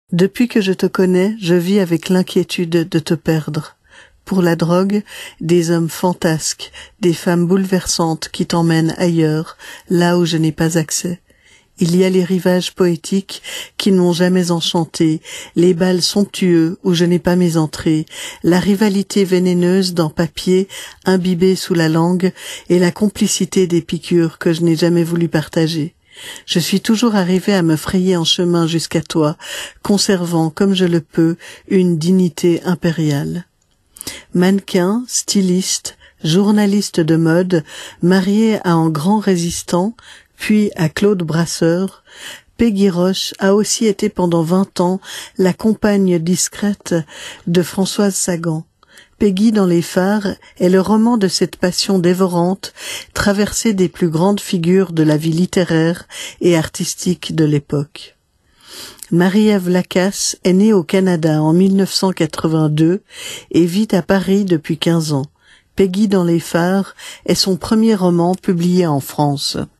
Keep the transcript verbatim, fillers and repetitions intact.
Depuis que je te connais, je vis avec l'inquiétude de te perdre. Pour la drogue, des hommes fantasques, des femmes bouleversantes qui t'emmènent ailleurs, là où je n'ai pas accès. Il y a les rivages poétiques qui n'ont jamais enchanté, les bals somptueux où je n'ai pas mes entrées, la rivalité vénéneuse dans papier imbibé sous la langue et la complicité des piqûres que je n'ai jamais voulu partager. Je suis toujours arrivé à me frayer en chemin jusqu'à toi, conservant, comme je le peux, une dignité impériale. Mannequin, styliste, journaliste de mode, marié à un grand résistant, puis à Claude Brasseur, Peggy Roche a aussi été pendant vingt ans la compagne discrète de Françoise Sagan. Peggy dans les phares est le roman de cette passion dévorante, traversée des plus grandes figures de la vie littéraire et artistique de l'époque. Marie-Ève Lacasse est née au Canada en mille neuf cent quatre-vingt-deux et vit à Paris depuis quinze ans. Peggy dans les phares est son premier roman publié en France.